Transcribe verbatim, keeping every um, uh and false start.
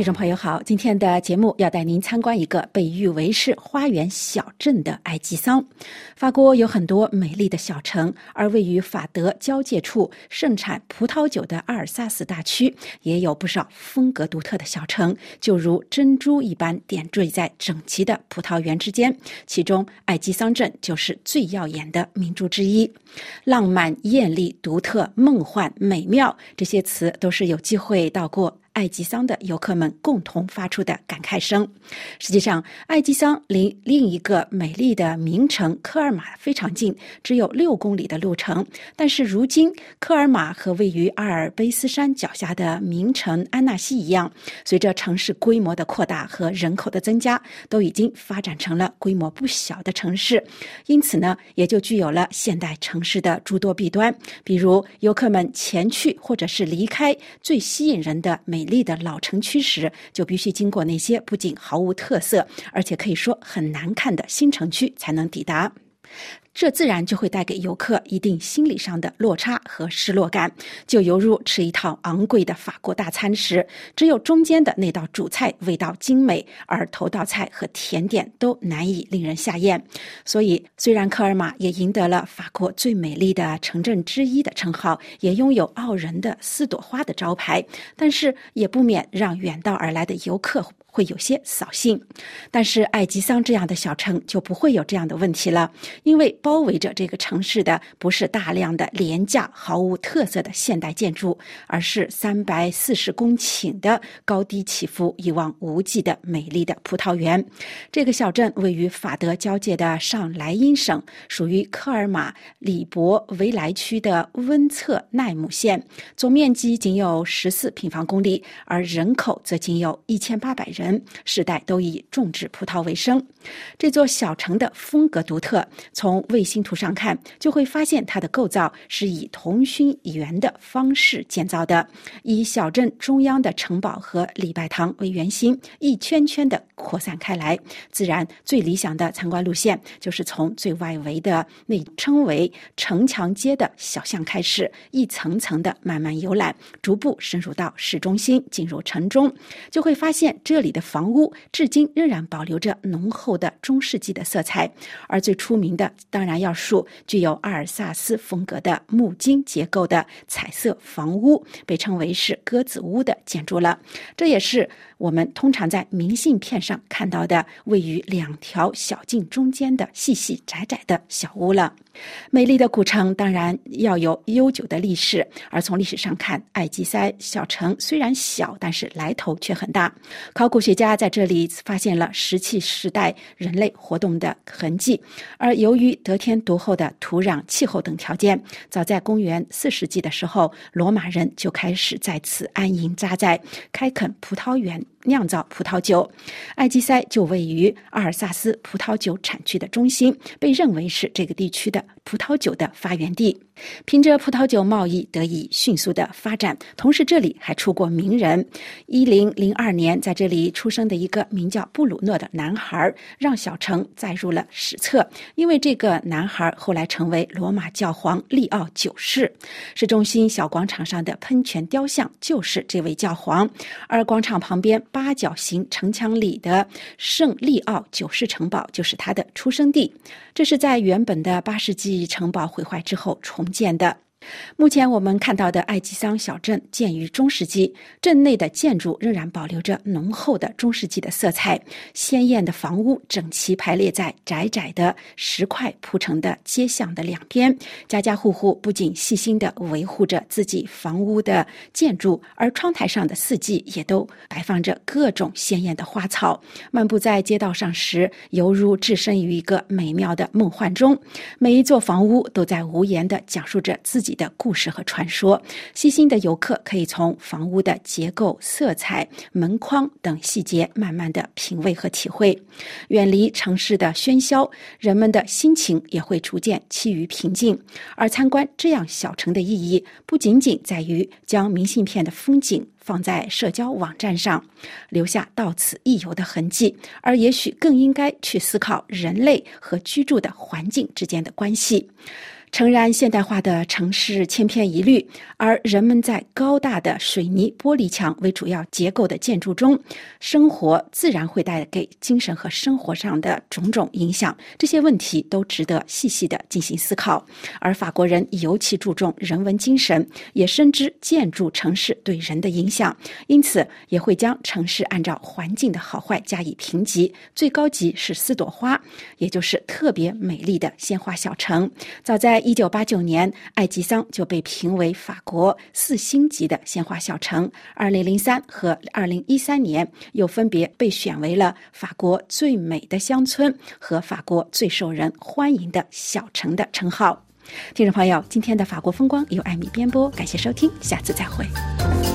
众朋友好，今天的节目要带您参观一个被誉为是花园小镇的埃吉桑。法国有很多美丽的小城，而位于法德交界处盛产葡萄酒的阿尔萨斯大区也有不少风格独特的小城，就如珍珠一般点缀在整齐的葡萄园之间，其中埃吉桑镇就是最耀眼的明珠之一。浪漫、艳丽、独特、梦幻、美妙，这些词都是有机会到过埃吉桑的游客们共同发出的感慨声。实际上，埃吉桑离另一个美丽的名城科尔玛非常近，只有六公里的路程。但是如今，科尔玛和位于阿尔卑斯山脚下的名城安纳西一样，随着城市规模的扩大和人口的增加，都已经发展成了规模不小的城市。因此呢，也就具有了现代城市的诸多弊端，比如游客们前去或者是离开最吸引人的美丽的老城区时，就必须经过那些不仅毫无特色，而且可以说很难看的新城区才能抵达。这自然就会带给游客一定心理上的落差和失落感，就犹如吃一套昂贵的法国大餐时，只有中间的那道主菜味道精美，而头道菜和甜点都难以令人下咽。所以，虽然科尔玛也赢得了法国最美丽的城镇之一的称号，也拥有傲人的四朵花的招牌，但是也不免让远道而来的游客会有些扫兴。但是埃吉桑这样的小城就不会有这样的问题了，因为包围着这个城市的不是大量的廉价毫无特色的现代建筑，而是三百四十公顷的高低起伏一望无际的美丽的葡萄园。这个小镇位于法德交界的上莱茵省，属于科尔玛里伯维莱区的温策奈姆县，总面积仅有十四平方公里，而人口则仅有一千八百人，世代都以种植葡萄为生。这座小城的风格独特，从卫星图上看就会发现它的构造是以同心圆的方式建造的，以小镇中央的城堡和礼拜堂为圆心，一圈圈的扩散开来。自然最理想的参观路线就是从最外围的那称为城墙街的小巷开始，一层层的慢慢游览，逐步深入到市中心，进入城中，就会发现这里的房屋至今仍然保留着浓厚的中世纪的色彩，而最出名的当然要数具有阿尔萨斯风格的木金结构的彩色房屋，被称为是鸽子屋的建筑了。这也是我们通常在明信片上看到的位于两条小径中间的细细窄窄的小屋了。美丽的古城当然要有悠久的历史，而从历史上看，埃吉塞小城虽然小，但是来头却很大。考古学家在这里发现了石器时代人类活动的痕迹，而由于得天独厚的土壤、气候等条件，早在公元四世纪的时候，罗马人就开始在此安营扎寨，开垦葡萄园，酿造葡萄酒。埃吉塞就位于阿尔萨斯葡萄酒产区的中心，被认为是这个地区的葡萄酒的发源地。凭着葡萄酒贸易得以迅速的发展，同时这里还出过名人。一零零二年在这里出生的一个名叫布鲁诺的男孩，让小城载入了史册，因为这个男孩后来成为罗马教皇利奥九世。市中心小广场上的喷泉雕像就是这位教皇，而广场旁边八角形城墙里的圣利奥九世城堡就是他的出生地。这是在原本的八世纪城堡毁坏之后重建的。目前我们看到的埃吉桑小镇建于中世纪，镇内的建筑仍然保留着浓厚的中世纪的色彩，鲜艳的房屋整齐排列在窄窄的石块铺成的街巷的两边，家家户户不仅细心地维护着自己房屋的建筑，而窗台上的四季也都摆放着各种鲜艳的花草。漫步在街道上时，犹如置身于一个美妙的梦幻中，每一座房屋都在无言地讲述着自己的故事和传说。细心的游客可以从房屋的结构、色彩、门框等细节慢慢的品味和体会。远离城市的喧嚣，人们的心情也会逐渐趋于平静。而参观这样小城的意义，不仅仅在于将明信片的风景放在社交网站上，留下到此一游的痕迹，而也许更应该去思考人类和居住的环境之间的关系。 诚然，现代化的城市千篇一律，而人们在高大的水泥玻璃墙为主要结构的建筑中生活，自然会带给精神和生活上的种种影响。这些问题都值得细细的进行思考。而法国人尤其注重人文精神，也深知建筑城市对人的影响，因此也会将城市按照环境的好坏加以评级，最高级是四朵花，也就是特别美丽的鲜花小城。早在一九八九年，艾吉桑就被评为法国四星级的鲜花小城，二零零三和二零一三年又分别被选为了法国最美的乡村和法国最受人欢迎的小城的称号。听众朋友，今天的法国风光由艾米编播，感谢收听，下次再会。